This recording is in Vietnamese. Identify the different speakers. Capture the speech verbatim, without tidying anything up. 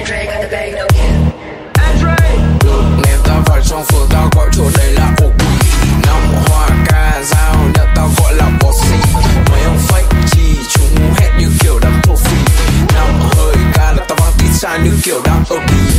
Speaker 1: Được ném tao vào trong phường tao gọi chỗ đây là ổ quỷ. Năm hoa ca dao nhận tao gọi là bossy. Mấy ông fake chi chúng hét như kiểu đám thổ phỉ. Năm hơi ca là tao vang tít sai như kiểu đám ở bì.